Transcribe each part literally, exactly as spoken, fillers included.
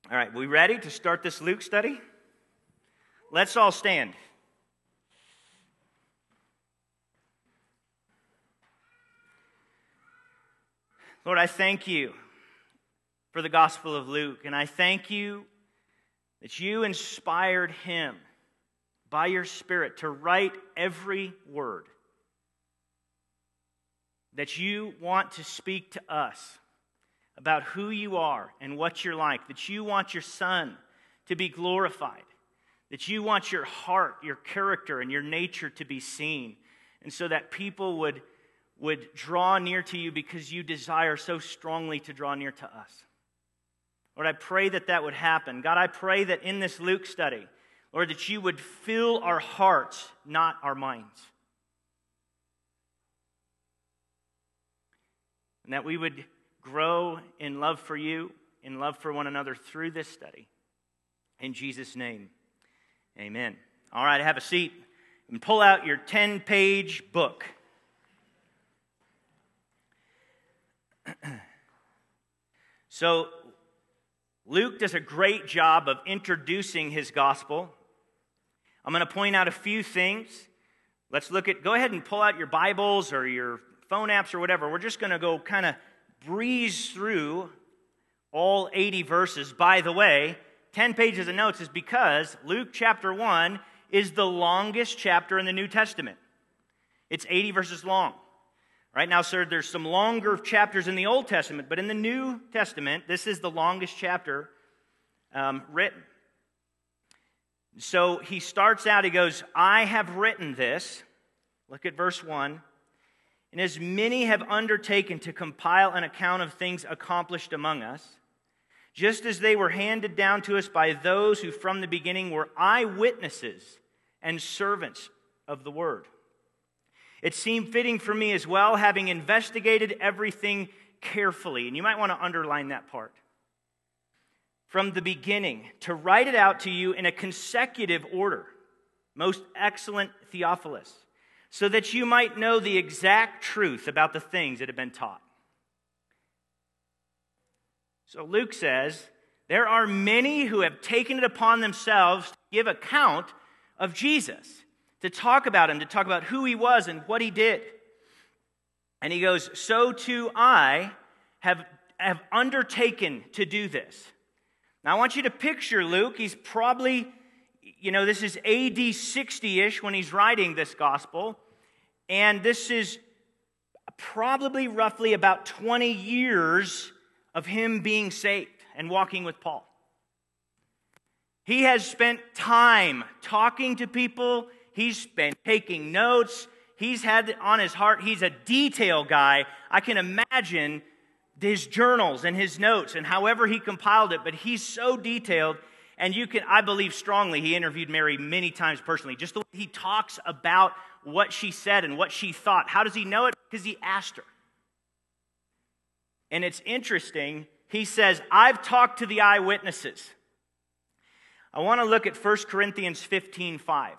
All right, we ready to start this Luke study? Let's all stand. Lord, I thank you for the Gospel of Luke, and I thank you that you inspired him by your Spirit to write every word, that you want to speak to us about who you are and what you're like, that you want your Son to be glorified, that you want your heart, your character, and your nature to be seen, and so that people would, would draw near to you because you desire so strongly to draw near to us. Lord, I pray that that would happen. God, I pray that in this Luke study, Lord, that you would fill our hearts, not our minds. And that we would grow in love for you, in love for one another through this study. In Jesus' name, amen. All right, have a seat and pull out your ten-page book. So, Luke does a great job of introducing his gospel. I'm going to point out a few things. Let's look at, go ahead and pull out your Bibles or your phone apps or whatever. We're just going to go kind of breeze through all eighty verses. By the way, ten pages of notes is because Luke chapter one is the longest chapter in the New Testament. It's eighty verses long. Right now, sir, there's some longer chapters in the Old Testament, but in the New Testament, this is the longest chapter um, written. So he starts out, he goes, I have written this. Look at verse one. And as many have undertaken to compile an account of things accomplished among us, just as they were handed down to us by those who from the beginning were eyewitnesses and servants of the word. It seemed fitting for me as well, having investigated everything carefully. And you might want to underline that part. From the beginning, to write it out to you in a consecutive order, most excellent Theophilus, so that you might know the exact truth about the things that have been taught. So Luke says, there are many who have taken it upon themselves to give account of Jesus, to talk about him, to talk about who he was and what he did. And he goes, so too I have, have undertaken to do this. Now I want you to picture Luke. He's probably, you know, this is A D sixty-ish when he's writing this gospel. And this is probably roughly about twenty years of him being saved and walking with Paul. He has spent time talking to people. He's been taking notes. He's had it on his heart. He's a detail guy. I can imagine his journals and his notes and however he compiled it, but he's so detailed. And you can, I believe strongly, he interviewed Mary many times personally. Just the way he talks about what she said and what she thought. How does he know it? Because he asked her. And it's interesting. He says, I've talked to the eyewitnesses. I want to look at First Corinthians fifteen five.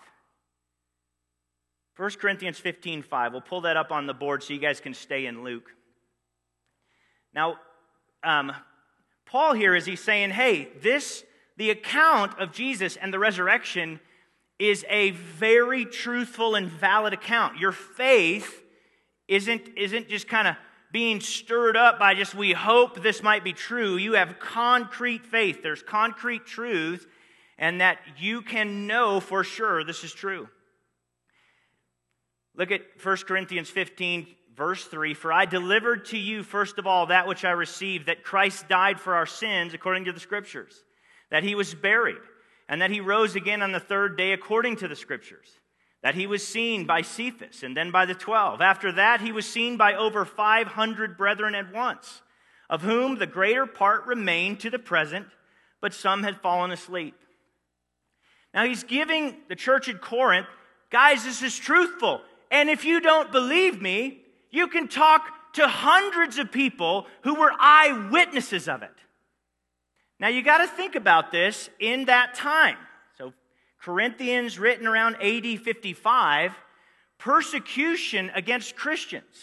First Corinthians fifteen five. We'll pull that up on the board so you guys can stay in Luke. Now, um, Paul here is he's saying, hey, this, the account of Jesus and the resurrection is a very truthful and valid account. Your faith isn't, isn't just kind of being stirred up by just, we hope this might be true. You have concrete faith. There's concrete truth, and that you can know for sure this is true. Look at First Corinthians fifteen, verse three. For I delivered to you first of all that which I received, that Christ died for our sins according to the Scriptures, that he was buried, and that he rose again on the third day according to the Scriptures, that he was seen by Cephas and then by the twelve. After that he was seen by over five hundred brethren at once, of whom the greater part remain to the present, but some had fallen asleep. Now he's giving the church at Corinth, guys, this is truthful. And if you don't believe me, you can talk to hundreds of people who were eyewitnesses of it. Now you got to think about this in that time. So Corinthians written around A D fifty-five, persecution against Christians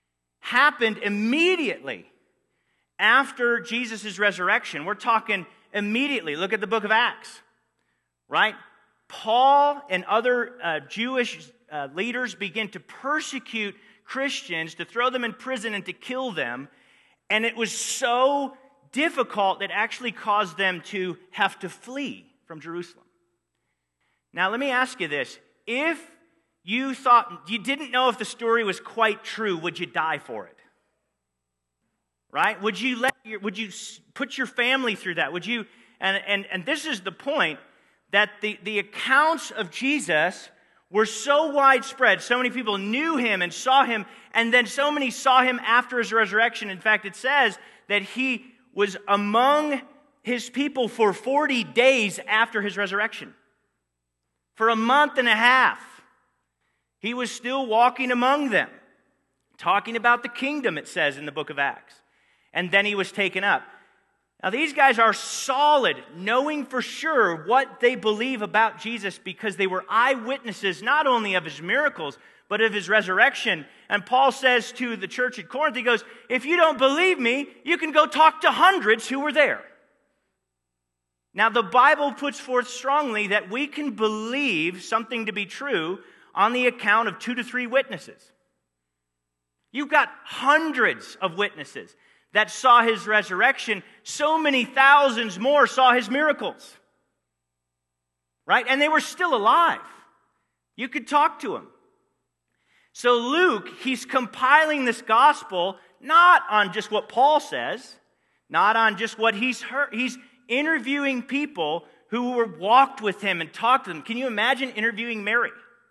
happened immediately after Jesus' resurrection. We're talking immediately, look at the book of Acts, right? Paul and other uh, Jewish uh, leaders begin to persecute Christians, to throw them in prison and to kill them. And it was so difficult that actually caused them to have to flee from Jerusalem. Now, let me ask you this. If you thought, you didn't know if the story was quite true, would you die for it? Right? Would you let your, would you put your family through that? Would you, and, and, and this is the point, that the, the accounts of Jesus were so widespread. So many people knew him and saw him, and then so many saw him after his resurrection. In fact, it says that he was among his people for forty days after his resurrection. For a month and a half, he was still walking among them, talking about the kingdom, it says in the book of Acts. And then he was taken up. Now, these guys are solid, knowing for sure what they believe about Jesus because they were eyewitnesses not only of his miracles, but of his resurrection. And Paul says to the church at Corinth, he goes, if you don't believe me, you can go talk to hundreds who were there. Now, the Bible puts forth strongly that we can believe something to be true on the account of two to three witnesses. You've got hundreds of witnesses that saw his resurrection. So many thousands more saw his miracles. Right? And they were still alive. You could talk to them. So Luke, he's compiling this gospel not on just what Paul says, not on just what he's heard. He's interviewing people who were walked with him and talked to them. Can you imagine interviewing Mary?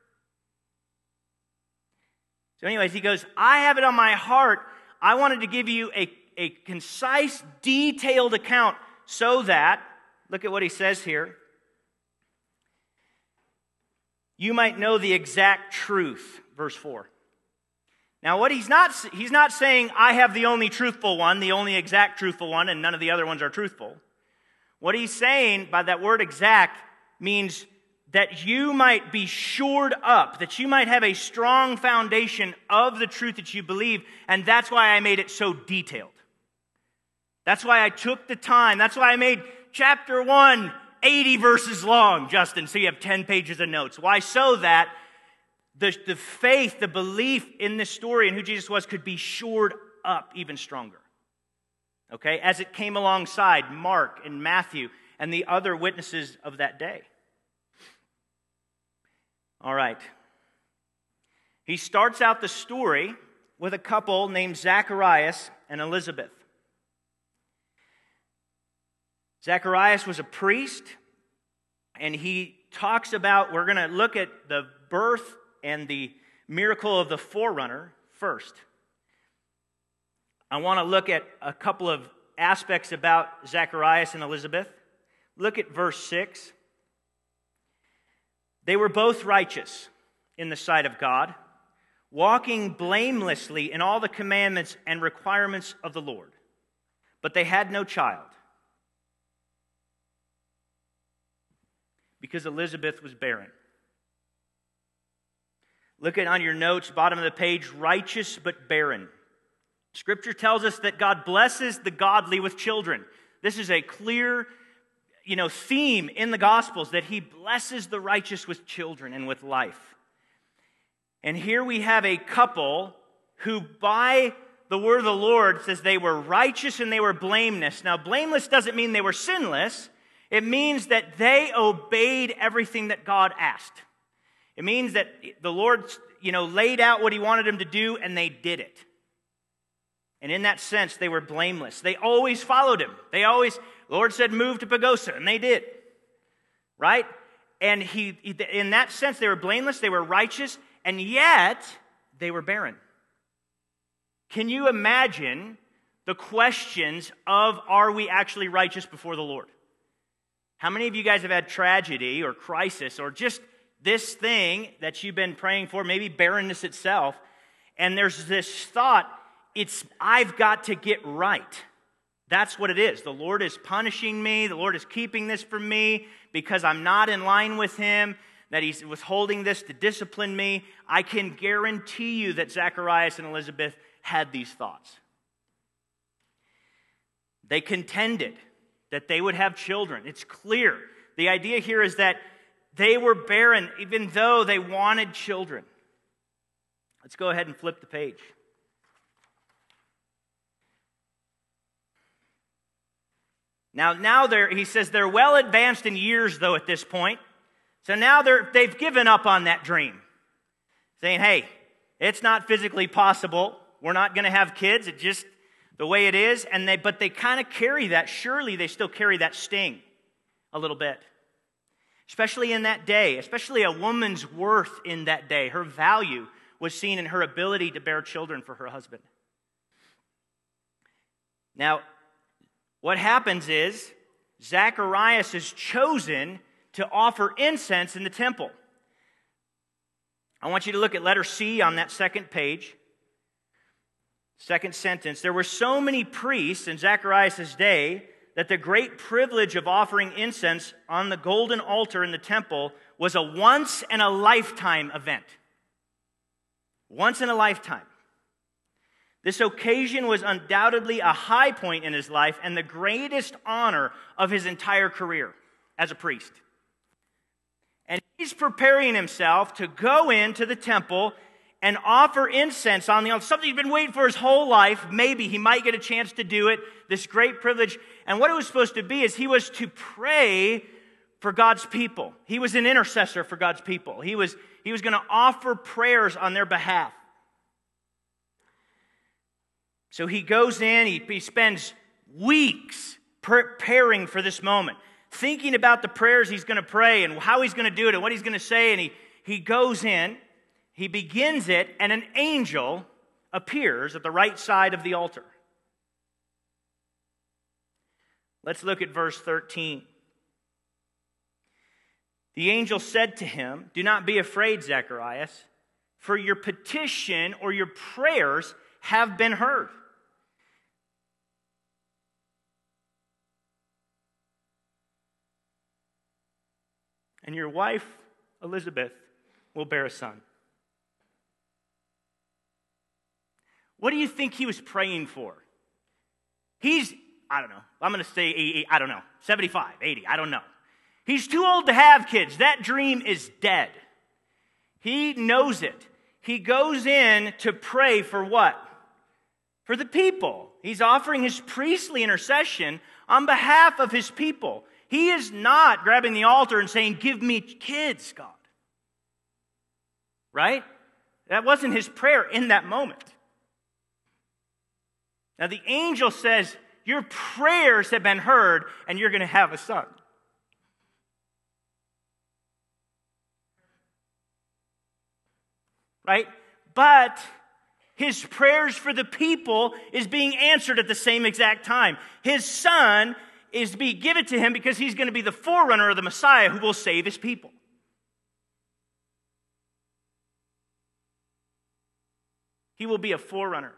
So anyways, he goes, I have it on my heart. I wanted to give you a, a concise, detailed account so that, look at what he says here, you might know the exact truth. Verse four. Now, what he's not, he's not saying, I have the only truthful one, the only exact truthful one, and none of the other ones are truthful. What he's saying by that word exact means that you might be shored up, that you might have a strong foundation of the truth that you believe, and that's why I made it so detailed. That's why I took the time. That's why I made chapter one eighty verses long, Justin, so you have ten pages of notes. Why? So that the, the faith, the belief in this story and who Jesus was could be shored up even stronger. Okay? As it came alongside Mark and Matthew and the other witnesses of that day. All right. He starts out the story with a couple named Zacharias and Elizabeth. Zacharias was a priest, and he talks about, we're going to look at the birth and the miracle of the forerunner first. I want to look at a couple of aspects about Zacharias and Elizabeth. Look at verse six. They were both righteous in the sight of God, walking blamelessly in all the commandments and requirements of the Lord. But they had no child, because Elizabeth was barren. Look at on your notes, bottom of the page, righteous but barren. Scripture tells us that God blesses the godly with children. This is a clear, you know, theme in the Gospels, that he blesses the righteous with children and with life. And here we have a couple who, by the word of the Lord, says they were righteous and they were blameless. Now, blameless doesn't mean they were sinless. It means that they obeyed everything that God asked. It means that the Lord, you know, laid out what he wanted them to do, and they did it. And in that sense, they were blameless. They always followed him. They always, the Lord said, move to Pagosa, and they did. Right? And he, in that sense, they were blameless, they were righteous, and yet they were barren. Can you imagine the questions of, are we actually righteous before the Lord? How many of you guys have had tragedy or crisis or just this thing that you've been praying for, maybe barrenness itself, and there's this thought, it's, I've got to get right. That's what it is. The Lord is punishing me. The Lord is keeping this from me because I'm not in line with him, that he's withholding this to discipline me. I can guarantee you that Zacharias and Elizabeth had these thoughts. They contended. that they would have children. It's clear. The idea here is that they were barren even though they wanted children. Let's go ahead and flip the page. Now, now they're, he says they're well advanced in years, though, at this point. So now they're, they've given up on that dream, saying, hey, it's not physically possible. We're not going to have kids. It's just the way it is. And they, but they kind of carry that. Surely they still carry that sting a little bit. Especially in that day, especially a woman's worth in that day. Her value was seen in her ability to bear children for her husband. Now, what happens is Zacharias is chosen to offer incense in the temple. I want you to look at letter C on that second page. Second sentence. There were so many priests in Zacharias' day that the great privilege of offering incense on the golden altar in the temple was a once-in-a-lifetime event. Once in a lifetime. This occasion was undoubtedly a high point in his life and the greatest honor of his entire career as a priest. And he's preparing himself to go into the temple and offer incense on the altar. Something he's been waiting for his whole life. Maybe he might get a chance to do it. This great privilege. And what it was supposed to be is he was to pray for God's people. He was an intercessor for God's people. He was, he was going to offer prayers on their behalf. So he goes in, he, he spends weeks preparing for this moment, thinking about the prayers he's going to pray and how he's going to do it and what he's going to say. And he, he goes in, he begins it, and an angel appears at the right side of the altar. Let's look at verse thirteen. The angel said to him, "Do not be afraid, Zacharias, for your petition or your prayers have been heard. And your wife, Elizabeth, will bear a son." What do you think he was praying for? He's, I don't know, I'm going to say, eighty, I don't know, seventy-five, eighty, I don't know. He's too old to have kids. That dream is dead. He knows it. He goes in to pray for what? For the people. He's offering his priestly intercession on behalf of his people. He is not grabbing the altar and saying, "Give me kids, God." Right? That wasn't his prayer in that moment. Now the angel says, your prayers have been heard and you're going to have a son. Right? But his prayers for the people is being answered at the same exact time. His son is to be given to him because he's going to be the forerunner of the Messiah who will save his people. He will be a forerunner.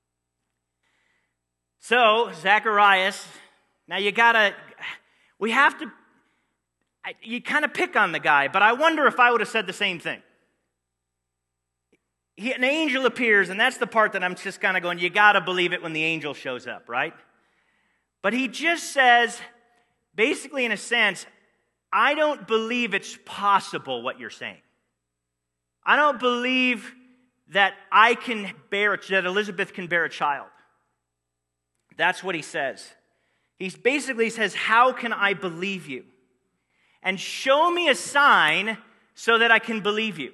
So, Zacharias, now you gotta, we have to, you kind of pick on the guy, but I wonder if I would have said the same thing. He, an angel appears, and that's the part that I'm just kind of going, you got to believe it when the angel shows up, right? But he just says, basically in a sense, I don't believe it's possible what you're saying. I don't believe that I can bear, that Elizabeth can bear a child. That's what he says. He basically says, how can I believe you? And show me a sign so that I can believe you.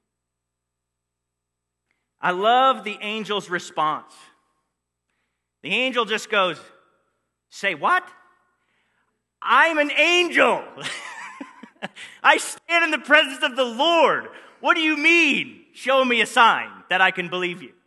I love the angel's response. The angel just goes, say what? I'm an angel. I stand in the presence of the Lord. What do you mean? Show me a sign that I can believe you.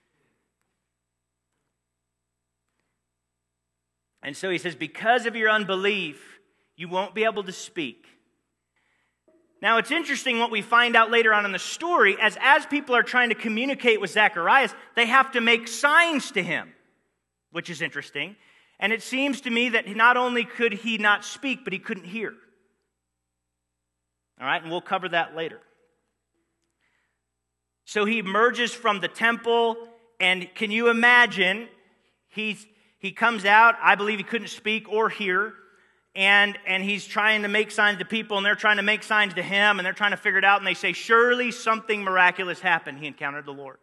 And so he says, because of your unbelief, you won't be able to speak. Now, it's interesting what we find out later on in the story, as as people are trying to communicate with Zacharias, they have to make signs to him, which is interesting. And it seems to me that not only could he not speak, but he couldn't hear. All right, and we'll cover that later. So he emerges from the temple, and can you imagine, he's he comes out. I believe he couldn't speak or hear. And, and he's trying to make signs to people, and they're trying to make signs to him, and they're trying to figure it out. And they say, surely something miraculous happened. He encountered the Lord.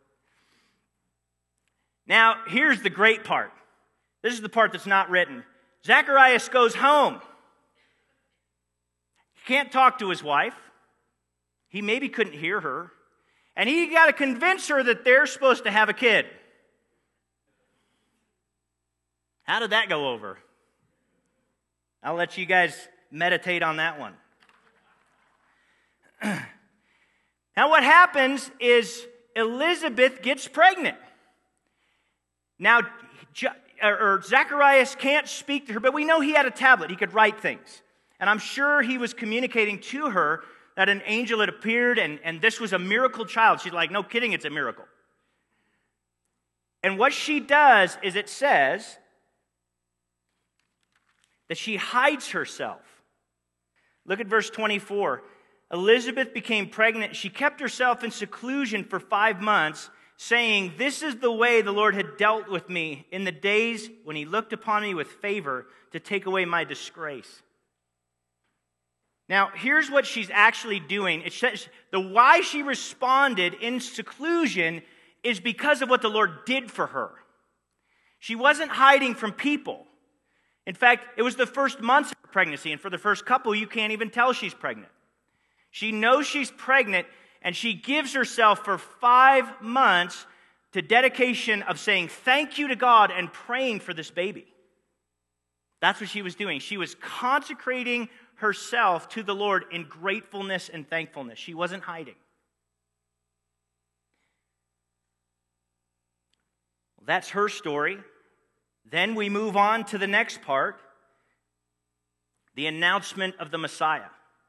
Now, here's the great part. This is the part that's not written. Zacharias goes home. He can't talk to his wife. He maybe couldn't hear her. And he got to convince her that they're supposed to have a kid. How did that go over? I'll let you guys meditate on that one. Now what happens is Elizabeth gets pregnant. Now, or Zacharias can't speak to her, but we know he had a tablet. He could write things. And I'm sure he was communicating to her that an angel had appeared, and, and this was a miracle child. She's like, no kidding, it's a miracle. And what she does is it says that she hides herself. Look at verse twenty-four. Elizabeth became pregnant. She kept herself in seclusion for five months, saying, this is the way the Lord had dealt with me in the days when he looked upon me with favor to take away my disgrace. Now, here's what she's actually doing. It says the why she responded in seclusion is because of what the Lord did for her. She wasn't hiding from people. In fact, it was the first months of her pregnancy, and for the first couple, you can't even tell she's pregnant. She knows she's pregnant, and she gives herself for five months to dedication of saying thank you to God and praying for this baby. That's what she was doing. She was consecrating herself to the Lord in gratefulness and thankfulness. She wasn't hiding. Well, that's her story. Then we move on to the next part, the announcement of the Messiah.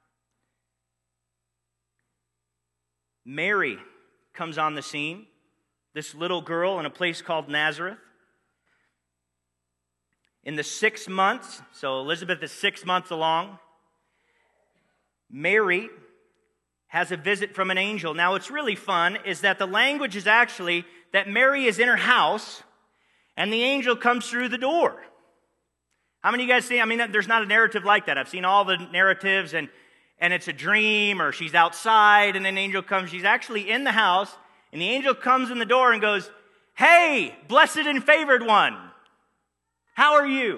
Mary comes on the scene, this little girl in a place called Nazareth. In the six months, so Elizabeth is six months along, Mary has a visit from an angel. Now, what's really fun is that the language is actually that Mary is in her house, and the angel comes through the door. How many of you guys see? I mean, there's not a narrative like that. I've seen all the narratives, and, and it's a dream, or she's outside, and an angel comes. She's actually in the house, and the angel comes in the door and goes, hey, blessed and favored one, how are you?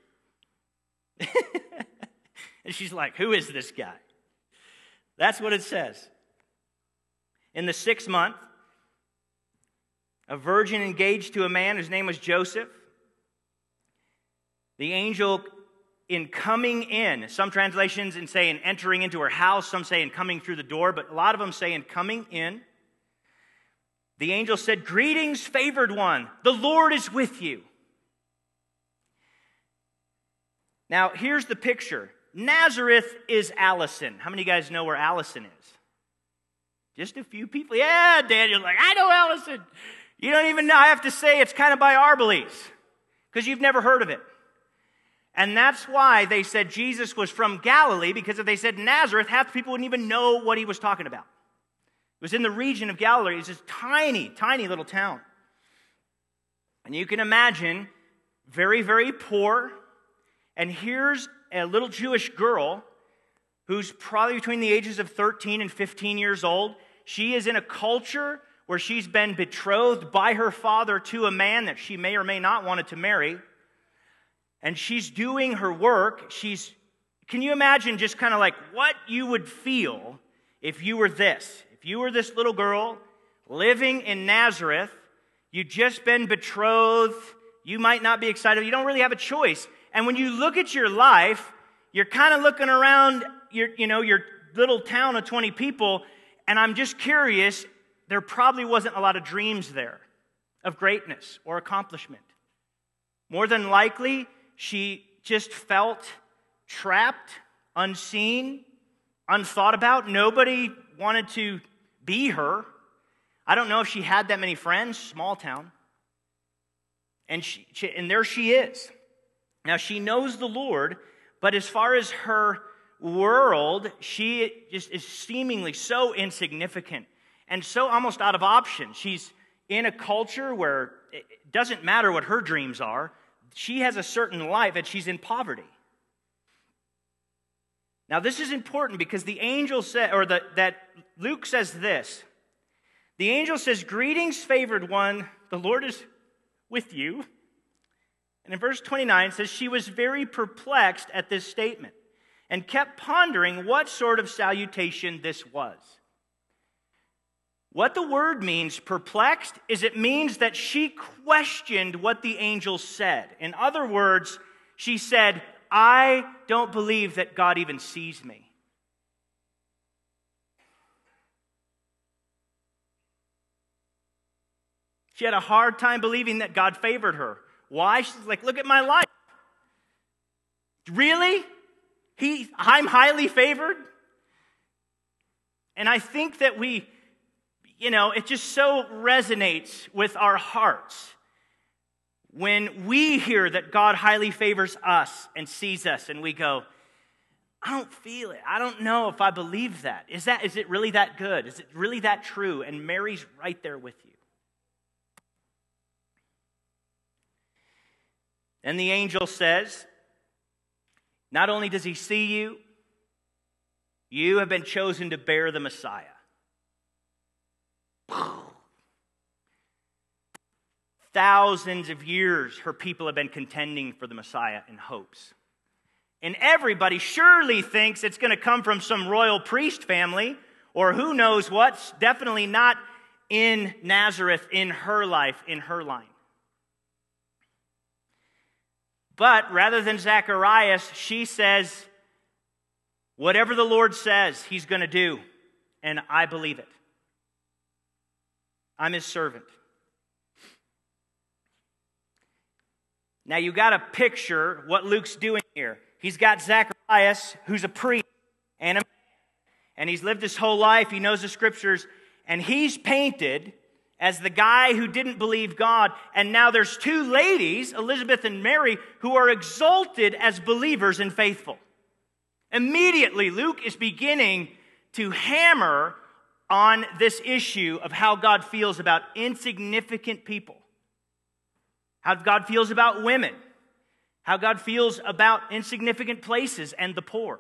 And she's like, who is this guy? That's what it says. In the sixth month, a virgin engaged to a man whose name was Joseph. The angel in coming in, some translations in saying entering into her house, some say in coming through the door, but a lot of them say in coming in. The angel said, greetings, favored one, the Lord is with you. Now, here's the picture. Nazareth is Allison. How many of you guys know where Allison is? Just a few people. Yeah, Daniel's like, I know Allison. You don't even know. I have to say it's kind of by Arbalese because you've never heard of it. And that's why they said Jesus was from Galilee, because if they said Nazareth, half the people wouldn't even know what he was talking about. It was in the region of Galilee. It's this tiny, tiny little town. And you can imagine, very, very poor. And here's a little Jewish girl who's probably between the ages of thirteen and fifteen years old. She is in a culture where she's been betrothed by her father to a man that she may or may not wanted to marry. And she's doing her work. She's, can you imagine just kind of like what you would feel if you were this? If you were this little girl living in Nazareth, you'd just been betrothed, you might not be excited, you don't really have a choice. And when you look at your life, you're kind of looking around your, you know, your little town of twenty people, and I'm just curious, there probably wasn't a lot of dreams there of greatness or accomplishment. More than likely, she just felt trapped, unseen, unthought about. Nobody wanted to be her. I don't know if she had that many friends, small town. And she, she and there she is. Now, she knows the Lord, but as far as her world, she just is seemingly so insignificant and so almost out of option. She's in a culture where it doesn't matter what her dreams are. she has a certain life and she's in poverty. Now, this is important because the angel said, or the, that Luke says this. The angel says, "Greetings, favored one, the Lord is with you." And in verse twenty-nine, it says, "She was very perplexed at this statement and kept pondering what sort of salutation this was." What the word means, perplexed, is it means that she questioned what the angel said. In other words, she said, "I don't believe that God even sees me." She had a hard time believing that God favored her. Why? She's like, "Look at my life. Really? He, I'm highly favored?" And I think that we, you know, it just so resonates with our hearts when we hear that God highly favors us and sees us, and we go, "I don't feel it. I don't know if I believe that. Is that, is it really that good? Is it really that true?" And Mary's right there with you. And the angel says, not only does he see you, you have been chosen to bear the Messiah. Thousands of years her people have been contending for the Messiah in hopes. And everybody surely thinks it's going to come from some royal priest family, or who knows what's definitely not in Nazareth, in her life, in her line. But rather than Zacharias, she says, whatever the Lord says he's going to do, and I believe it. I'm his servant. Now you got to picture what Luke's doing here. He's got Zacharias, who's a priest, and, a, and he's lived his whole life. He knows the scriptures, and he's painted as the guy who didn't believe God. And now there's two ladies, Elizabeth and Mary, who are exalted as believers and faithful. Immediately, Luke is beginning to hammer on this issue of how God feels about insignificant people, how God feels about women, how God feels about insignificant places and the poor.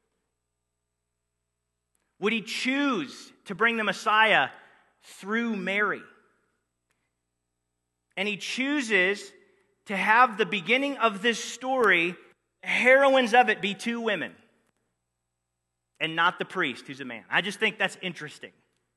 Would he choose to bring the Messiah through Mary? And he chooses to have the beginning of this story, heroines of it, be two women, and not the priest who's a man. I just think that's interesting.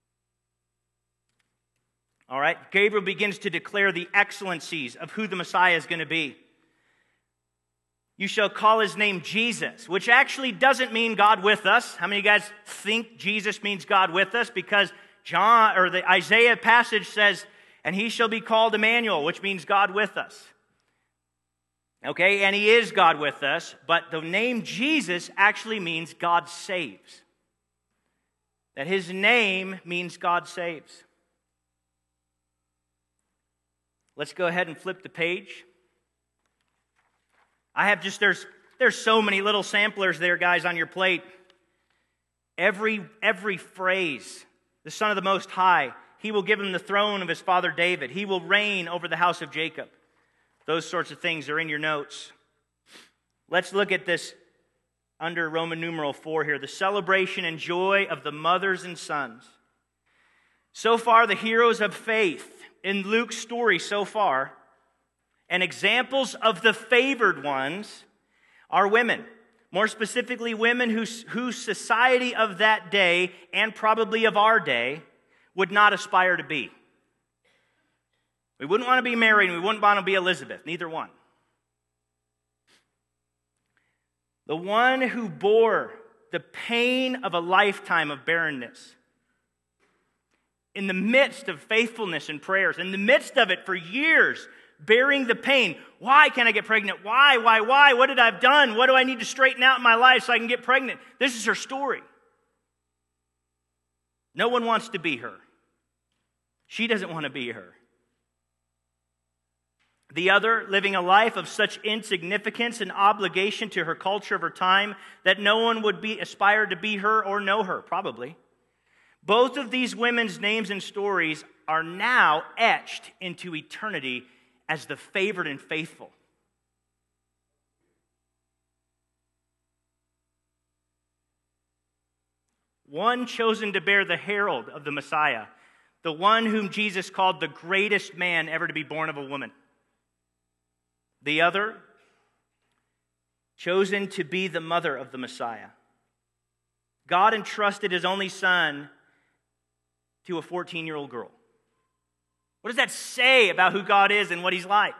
All right, Gabriel begins to declare the excellencies of who the Messiah is going to be. You shall call his name Jesus, which actually doesn't mean God with us. How many of you guys think Jesus means God with us? Because John, or the Isaiah passage says, "And he shall be called Emmanuel," which means God with us. Okay, and he is God with us, but the name Jesus actually means God saves. That his name means God saves. Let's go ahead and flip the page. I have just, there's there's so many little samplers there, guys, on your plate. Every, every phrase, the Son of the Most High, he will give him the throne of his father David. He will reign over the house of Jacob. Those sorts of things are in your notes. Let's look at this under Roman numeral four here. The celebration and joy of the mothers and sons. So far, the heroes of faith in Luke's story so far, and examples of the favored ones, are women. More specifically, women whose, whose society of that day, and probably of our day, would not aspire to be. We wouldn't want to be Mary, and we wouldn't want to be Elizabeth. Neither one. The one who bore the pain of a lifetime of barrenness, in the midst of faithfulness and prayers, in the midst of it for years, bearing the pain. Why can't I get pregnant? Why, why, why? What did I have done? What do I need to straighten out in my life so I can get pregnant? This is her story. No one wants to be her. She doesn't want to be her. The other, living a life of such insignificance and obligation to her culture of her time that no one would be aspire to be her or know her, probably. Both of these women's names and stories are now etched into eternity as the favored and faithful. one chosen to bear the herald of the Messiah, the one whom Jesus called the greatest man ever to be born of a woman. The other, chosen to be the mother of the Messiah. God entrusted his only son to a fourteen-year-old girl. What does that say about who God is and what he's like?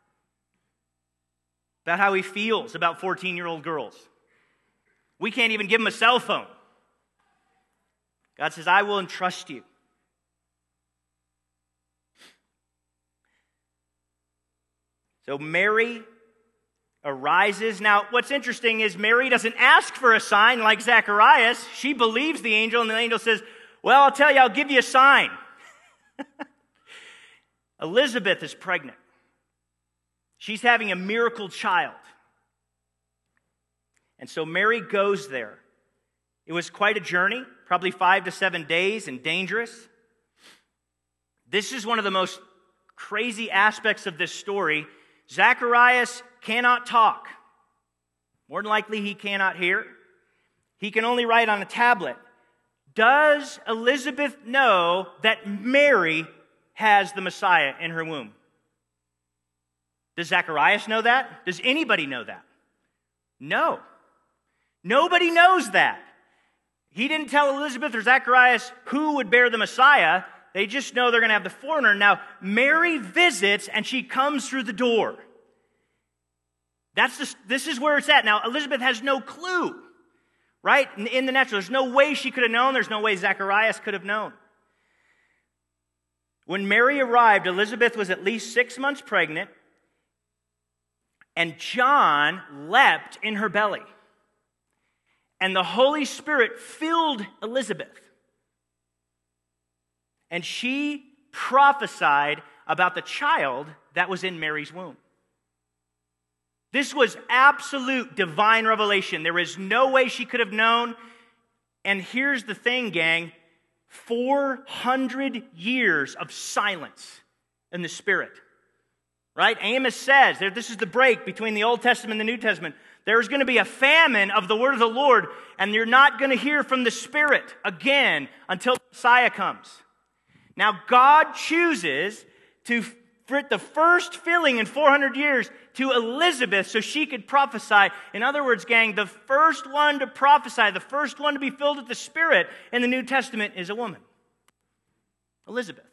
About how he feels about fourteen-year-old girls. We can't even give him a cell phone. God says, I will entrust you. So Mary arises. Now, what's interesting is Mary doesn't ask for a sign like Zacharias. She believes the angel, and the angel says, well, I'll tell you, I'll give you a sign. Elizabeth is pregnant. She's having a miracle child. And so Mary goes there. It was quite a journey, probably five to seven days and dangerous. This is one of the most crazy aspects of this story. Zacharias cannot talk. More than likely, he cannot hear. He can only write on a tablet. Does Elizabeth know that Mary has the Messiah in her womb? Does Zacharias know that? Does anybody know that? No. Nobody knows that. He didn't tell Elizabeth or Zacharias who would bear the Messiah. They just know they're going to have the foreigner. Now, Mary visits and she comes through the door. That's just, this is where it's at. Now, Elizabeth has no clue, right? In, in the natural, there's no way she could have known. There's no way Zacharias could have known. When Mary arrived, Elizabeth was at least six months pregnant, and John leapt in her belly. And the Holy Spirit filled Elizabeth. And she prophesied about the child that was in Mary's womb. This was absolute divine revelation. There is no way she could have known. And here's the thing, gang. four hundred years of silence in the Spirit. Right? Amos says, this is the break between the Old Testament and the New Testament. There's going to be a famine of the word of the Lord, and you're not going to hear from the Spirit again until the Messiah comes. Now, God chooses to for the first filling in four hundred years to Elizabeth so she could prophesy. In other words, gang, the first one to prophesy, the first one to be filled with the Spirit in the New Testament is a woman. Elizabeth.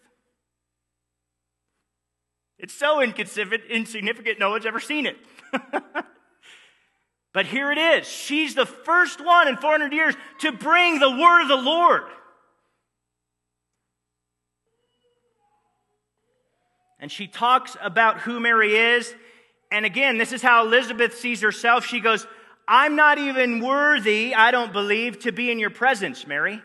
It's so insignificant, no one's ever seen it. But here it is. She's the first one in four hundred years to bring the word of the Lord. And she talks about who Mary is. And again, this is how Elizabeth sees herself. She goes, I'm not even worthy, I don't believe, to be in your presence, Mary.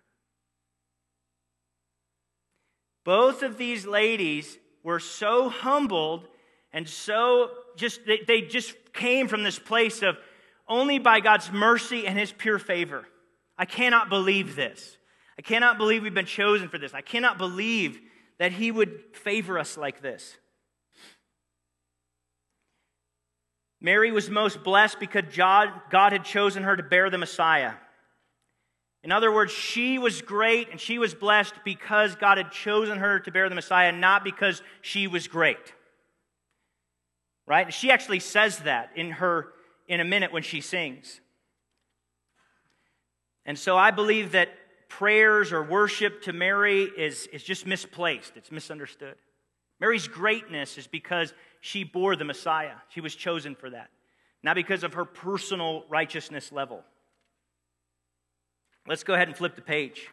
Both of these ladies were so humbled and so just, they, they just came from this place of only by God's mercy and his pure favor. I cannot believe this. I cannot believe we've been chosen for this. I cannot believe that he would favor us like this. Mary was most blessed because God, God had chosen her to bear the Messiah. In other words, she was great and she was blessed because God had chosen her to bear the Messiah, not because she was great. Right? She actually says that in her in a minute when she sings. And so I believe that prayers or worship to Mary is, is just misplaced. It's misunderstood. Mary's greatness is because she bore the Messiah. She was chosen for that. Not because of her personal righteousness level. Let's go ahead and flip the page.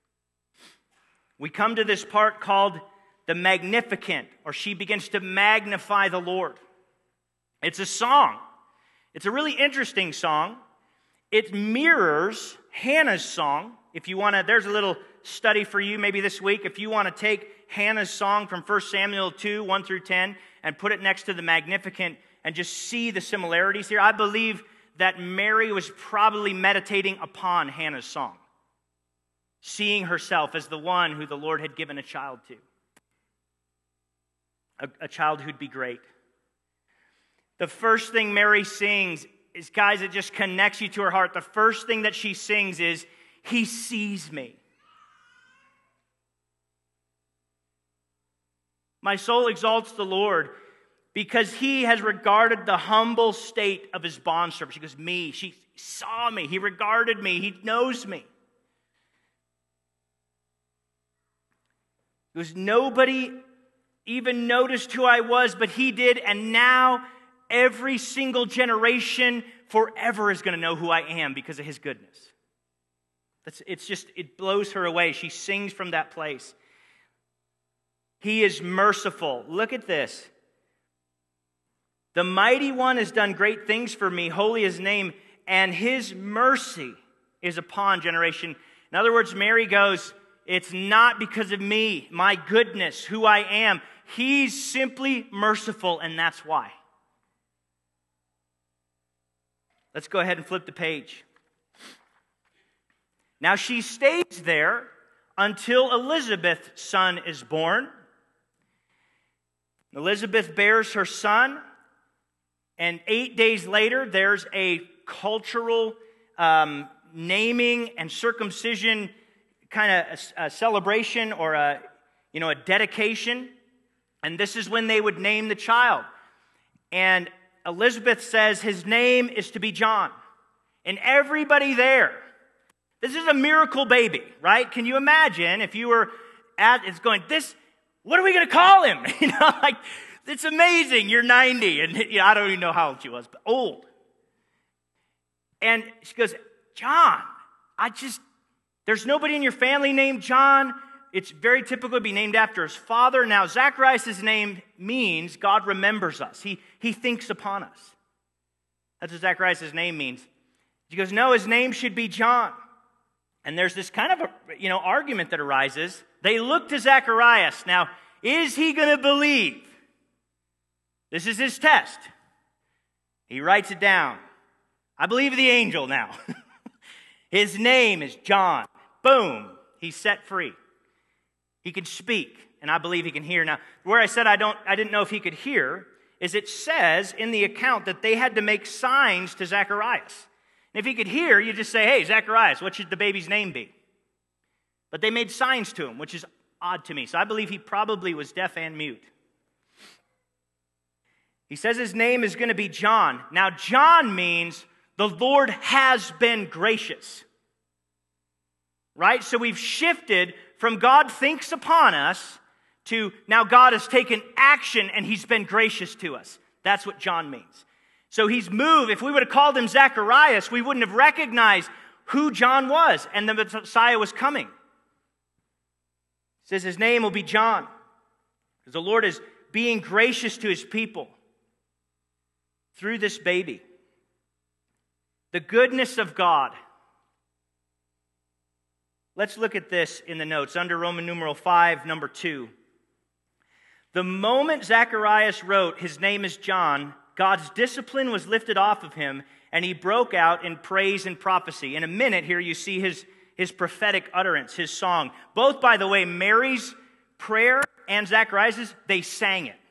We come to this part called the Magnificat, or she begins to magnify the Lord. It's a song. It's a really interesting song. It mirrors Hannah's song. If you want to, there's a little study for you maybe this week. If you want to take Hannah's song from First Samuel two, one through ten, and put it next to the Magnificat and just see the similarities here. I believe that Mary was probably meditating upon Hannah's song, seeing herself as the one who the Lord had given a child to, a, a child who'd be great. The first thing Mary sings is, guys, it just connects you to her heart. The first thing that she sings is, He sees me. My soul exalts the Lord because he has regarded the humble state of his bondservant. She goes, me. She saw me. He regarded me. He knows me. It was nobody even noticed who I was, but he did, and now every single generation forever is going to know who I am because of his goodness. That's, it's just, it blows her away. She sings from that place. He is merciful. Look at this. The mighty one has done great things for me, holy is his name, and his mercy is upon generation. In other words, Mary goes, it's not because of me, my goodness, who I am. He's simply merciful, and that's why. Let's go ahead and flip the page. Now she stays there until Elizabeth's son is born. Elizabeth bears her son, and eight days later, there's a cultural um, naming and circumcision kind of a, a celebration or a, you know, a dedication. And this is when they would name the child. And Elizabeth says his name is to be John. And everybody there, this is a miracle baby, right? Can you imagine if you were at, it's going, this, what are we going to call him? You know, like, it's amazing. You're ninety. And you know, I don't even know how old she was, but old. And she goes, John, I just, there's nobody in your family named John. It's very typical to be named after his father. Now, Zacharias' name means God remembers us. He, he thinks upon us. That's what Zacharias' name means. She goes, no, his name should be John. And there's this kind of a, you know, argument that arises. They look to Zacharias. Now, is he going to believe? This is his test. He writes it down. I believe the angel now. His name is John. Boom. He's set free. He can speak, and I believe he can hear. Now, where I said I don't, I didn't know if he could hear, is it says in the account that they had to make signs to Zacharias. And if he could hear, you just say, hey, Zacharias, what should the baby's name be? But they made signs to him, which is odd to me. So I believe he probably was deaf and mute. He says his name is going to be John. Now, John means the Lord has been gracious. Right? So we've shifted from God thinks upon us to now God has taken action and he's been gracious to us. That's what John means. So he's moved. If we would have called him Zacharias, we wouldn't have recognized who John was and the Messiah was coming. It says his name will be John because the Lord is being gracious to his people through this baby. The goodness of God. Let's look at this in the notes under Roman numeral five, number two. The moment Zacharias wrote, his name is John, God's discipline was lifted off of him, and he broke out in praise and prophecy. In a minute here you see his, his prophetic utterance, his song. Both, by the way, Mary's prayer and Zacharias', they sang it.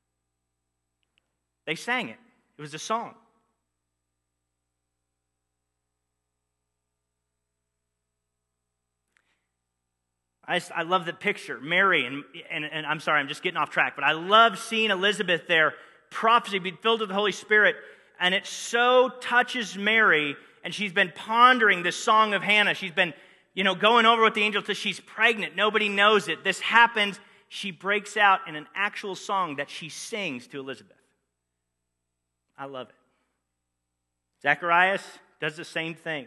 They sang it. It was a song. I, just, I love the picture. Mary, and, and, and I'm sorry, I'm just getting off track, but I love seeing Elizabeth there, prophecy, being filled with the Holy Spirit, and it so touches Mary, and she's been pondering this song of Hannah. She's been, you know, going over with the angel till she's pregnant. Nobody knows it. This happens. She breaks out in an actual song that she sings to Elizabeth. I love it. Zacharias does the same thing.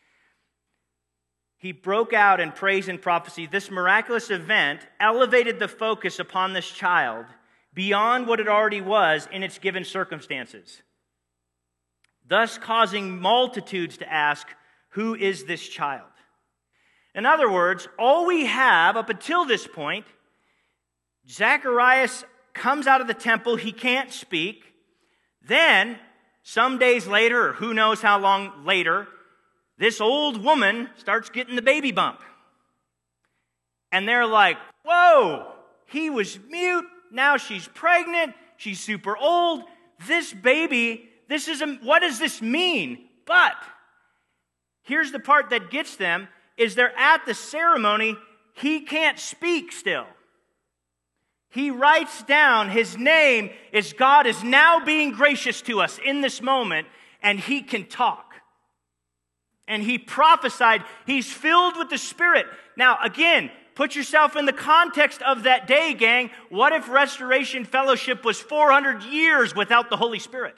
He broke out in praise and prophecy. This miraculous event elevated the focus upon this child beyond what it already was in its given circumstances, thus causing multitudes to ask, who is this child? In other words, all we have up until this point, Zacharias comes out of the temple, he can't speak. Then, some days later, or who knows how long later, this old woman starts getting the baby bump. And they're like, whoa, he was mute, now she's pregnant, she's super old. This baby, this is a, what does this mean? But here's the part that gets them. is they're at the ceremony. He can't speak still. He writes down his name as God is now being gracious to us in this moment, and he can talk. And he prophesied. He's filled with the Spirit. Now, again, put yourself in the context of that day, gang. What if Restoration Fellowship was four hundred years without the Holy Spirit?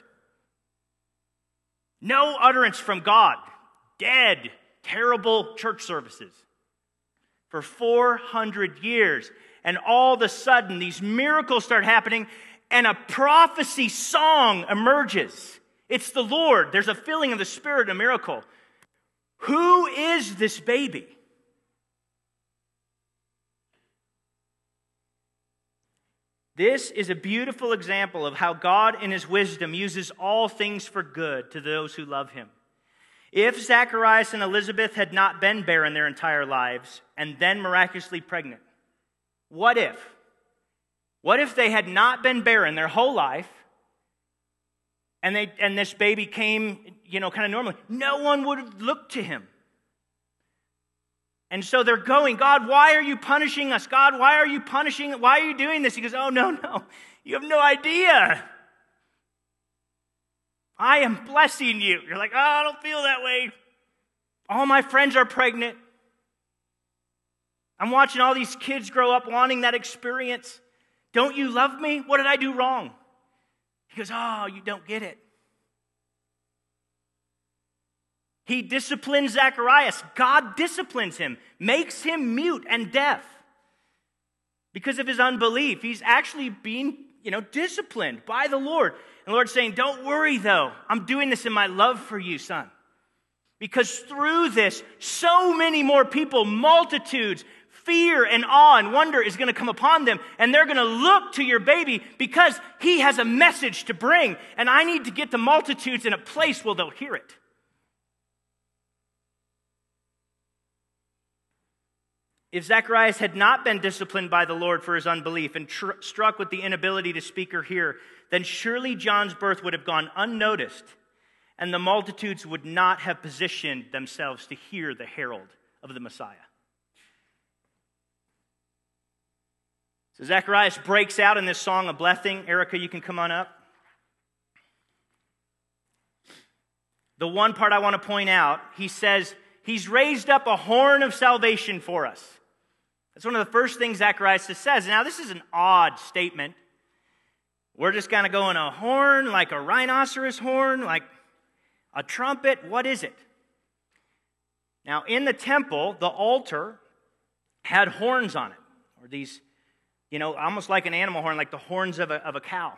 No utterance from God. Dead, terrible church services. For four hundred years. And all of a sudden, these miracles start happening, and a prophecy song emerges. It's the Lord. There's a filling of the Spirit, a miracle. Who is this baby? This is a beautiful example of how God in his wisdom uses all things for good to those who love him. If Zacharias and Elizabeth had not been barren their entire lives and then miraculously pregnant, what if? What if they had not been barren their whole life and they and this baby came, you know, kind of normally? No one would have looked to him. And so they're going, God, why are you punishing us? God, why are you punishing? Why are you doing this? He goes, oh, no, no. You have no idea. I am blessing you. You're like, oh, I don't feel that way. All my friends are pregnant. I'm watching all these kids grow up wanting that experience. Don't you love me? What did I do wrong? He goes, oh, you don't get it. He disciplines Zacharias. God disciplines him, makes him mute and deaf because of his unbelief. He's actually being, you know, disciplined by the Lord. And the Lord's saying, don't worry, though. I'm doing this in my love for you, son. Because through this, so many more people, multitudes, fear and awe and wonder is going to come upon them. And they're going to look to your baby because he has a message to bring. And I need to get the multitudes in a place where they'll hear it. If Zacharias had not been disciplined by the Lord for his unbelief and tr- struck with the inability to speak or hear, then surely John's birth would have gone unnoticed, and the multitudes would not have positioned themselves to hear the herald of the Messiah. So Zacharias breaks out in this song of blessing. Erica, you can come on up. The one part I want to point out, he says, he's raised up a horn of salvation for us. That's one of the first things Zacharias says. Now, this is an odd statement. We're just kind of going a horn, like a rhinoceros horn, like a trumpet. What is it? Now, in the temple, the altar had horns on it, or these, you know, almost like an animal horn, like the horns of a, of a cow.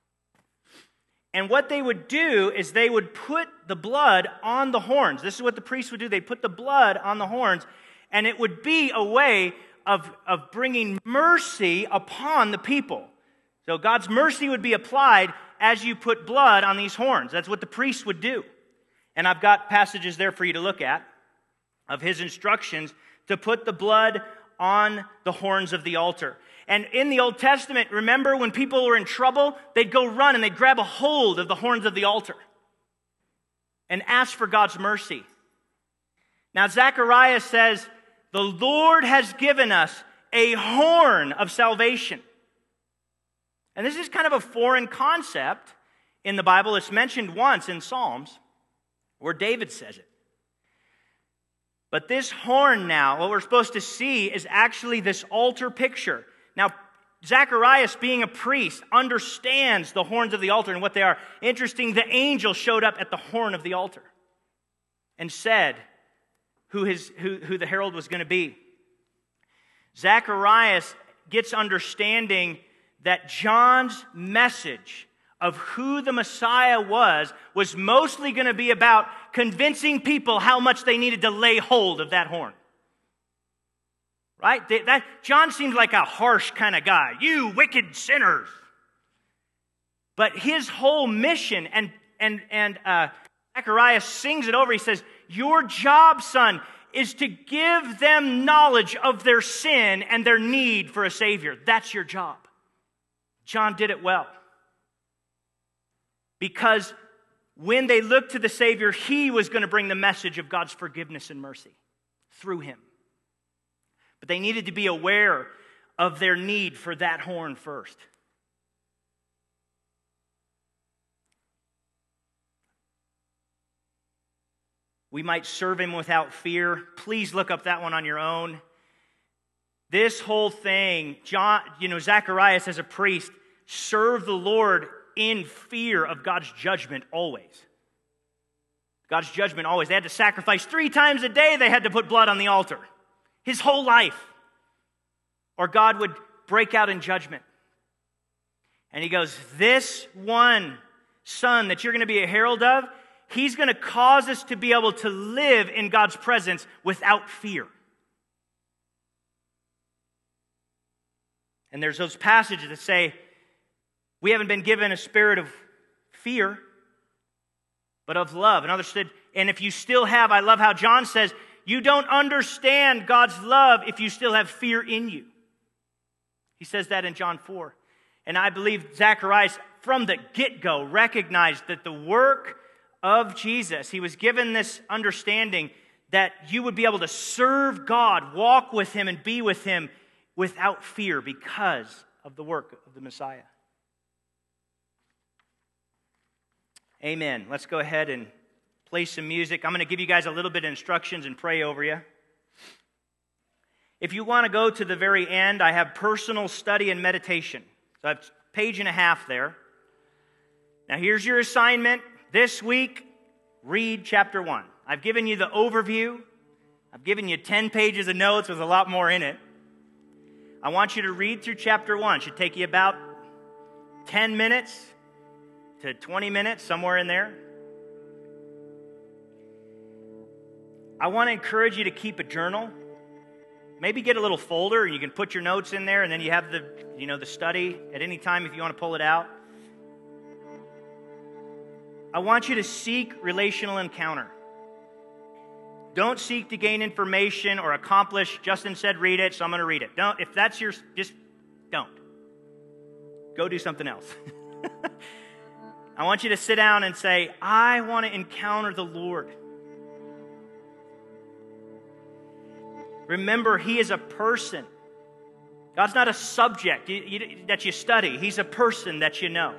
And what they would do is they would put the blood on the horns. This is what the priests would do. They'd put the blood on the horns, and it would be a way of, of bringing mercy upon the people. So God's mercy would be applied as you put blood on these horns. That's what the priests would do. And I've got passages there for you to look at of his instructions to put the blood on the horns of the altar. And in the Old Testament, remember when people were in trouble, they'd go run and they'd grab a hold of the horns of the altar and ask for God's mercy. Now, Zechariah says, the Lord has given us a horn of salvation. And this is kind of a foreign concept in the Bible. It's mentioned once in Psalms where David says it. But this horn now, what we're supposed to see is actually this altar picture. Now, Zacharias, being a priest, understands the horns of the altar and what they are. Interesting, the angel showed up at the horn of the altar and said who, his, who, who the herald was going to be. Zacharias gets understanding that John's message of who the Messiah was was mostly going to be about convincing people how much they needed to lay hold of that horn. Right? That, John seems like a harsh kind of guy. You wicked sinners. But his whole mission, and, and, and uh, Zechariah sings it over. He says, your job, son, is to give them knowledge of their sin and their need for a Savior. That's your job. John did it well. Because when they looked to the Savior, he was going to bring the message of God's forgiveness and mercy. through him. But they needed to be aware of their need for that horn first. We might serve him without fear. Please look up that one on your own. This whole thing, John, you know, Zacharias as a priest served the Lord in fear of God's judgment always. God's judgment always. They had to sacrifice three times a day. They had to put blood on the altar. His whole life. Or God would break out in judgment. And he goes, this one son that you're going to be a herald of, he's going to cause us to be able to live in God's presence without fear. And there's those passages that say, we haven't been given a spirit of fear, but of love. And others said, and if you still have, I love how John says, you don't understand God's love if you still have fear in you. He says that in John four. And I believe Zacharias, from the get-go, recognized that the work of Jesus, he was given this understanding that you would be able to serve God, walk with him, and be with him without fear because of the work of the Messiah. Amen. Let's go ahead and play some music. I'm going to give you guys a little bit of instructions and pray over you. If you want to go to the very end, I have personal study and meditation. So I have a page and a half there. Now here's your assignment. This week, read chapter one. I've given you the overview. I've given you ten pages of notes with a lot more in it. I want you to read through chapter one. It should take you about ten minutes to twenty minutes, somewhere in there. I want to encourage you to keep a journal. Maybe get a little folder and you can put your notes in there, and then you have the, you know, the study at any time if you want to pull it out. I want you to seek relational encounter. Don't seek to gain information or accomplish. Justin said read it, so I'm going to read it. Don't. If that's your, just don't. Go do something else. I want you to sit down and say, I want to encounter the Lord. Remember, he is a person. God's not a subject you, you, that you study. He's a person that you know.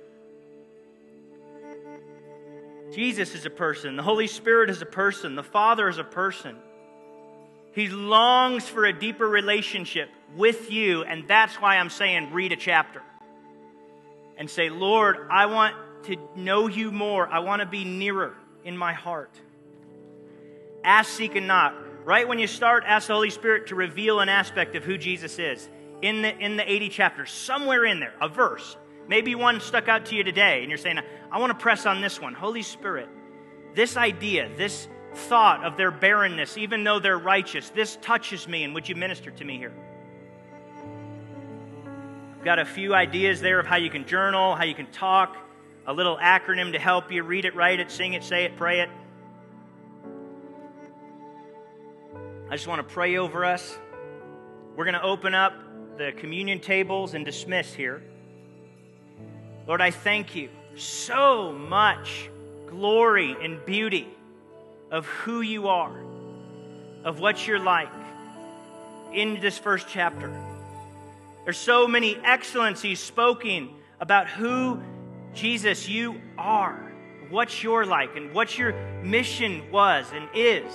Jesus is a person. The Holy Spirit is a person. The Father is a person. He longs for a deeper relationship with you, and that's why I'm saying read a chapter. And say, Lord, I want to know you more. I want to be nearer in my heart. Ask, seek, and knock. Right when you start, ask the Holy Spirit to reveal an aspect of who Jesus is. In the, in the eighty chapters, somewhere in there, a verse. Maybe one stuck out to you today, and you're saying, I want to press on this one. Holy Spirit, this idea, this thought of their barrenness, even though they're righteous, this touches me, and would you minister to me here? I've got a few ideas there of how you can journal, how you can talk, a little acronym to help you. Read it, write it, sing it, say it, pray it. I just want to pray over us. We're going to open up the communion tables and dismiss here. Lord, I thank you so much glory and beauty of who you are, of what you're like in this first chapter. There's so many excellencies spoken about who, Jesus, you are, what you're like, and what your mission was and is.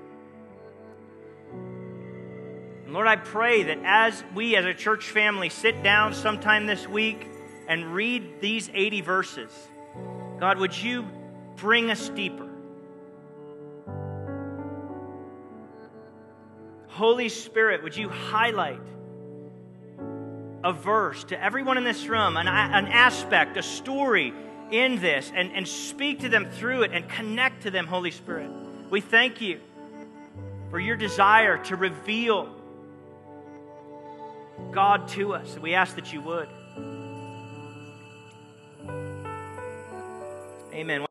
And Lord, I pray that as we as a church family sit down sometime this week and read these eighty verses, God, would you bring us deeper? Holy Spirit, would you highlight a verse to everyone in this room, an, an aspect, a story in this, and, and speak to them through it and connect to them, Holy Spirit. We thank you for your desire to reveal God to us. We ask that you would. Amen.